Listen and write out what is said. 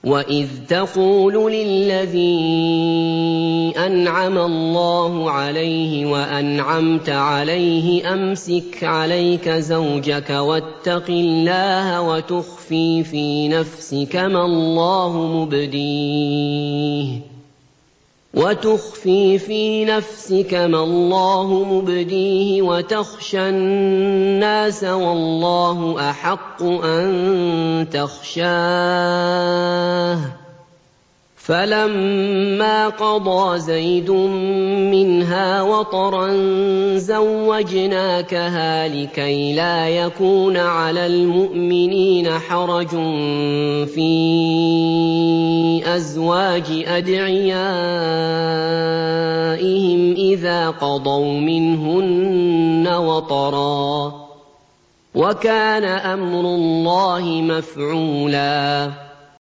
وَإِذْ تَقُولُ لِلَّذِي أَنْعَمَ اللَّهُ عَلَيْهِ وَأَنْعَمْتَ عَلَيْهِ أَمْسِكْ عَلَيْكَ زَوْجَكَ وَاتَّقِ اللَّهَ وَتُخْفِي فِي نَفْسِكَ مَا اللَّهُ مُبْدِيهِ وَتَخْشَى النَّاسَ وَاللَّهُ أَحَقُّ أَن تَخْشَاهُ ۖ فَلَمَّا قَضَىٰ زَيْدٌ مِّنْهَا وَطَرًا زَوَّجْنَاكَهَا لِكَيْ لَا يَكُونَ عَلَى الْمُؤْمِنِينَ حَرَجٌ فِي أَزْوَاجِ أَدْعِيَائِهِمْ إِذَا قَضَوْا مِنْهُنَّ وَطَرًا ۚ وَكَانَ أَمْرُ اللَّهِ مَفْعُولًا